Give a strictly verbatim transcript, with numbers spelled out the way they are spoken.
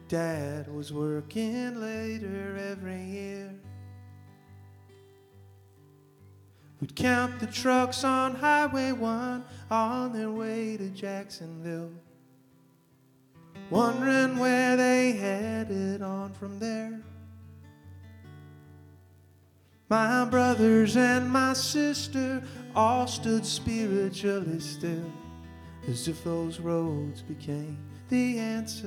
Dad was working later every year. We'd count the trucks on Highway one on their way to Jacksonville, wondering where they headed on from there. My brothers and my sister all stood spiritually still, as if those roads became the answer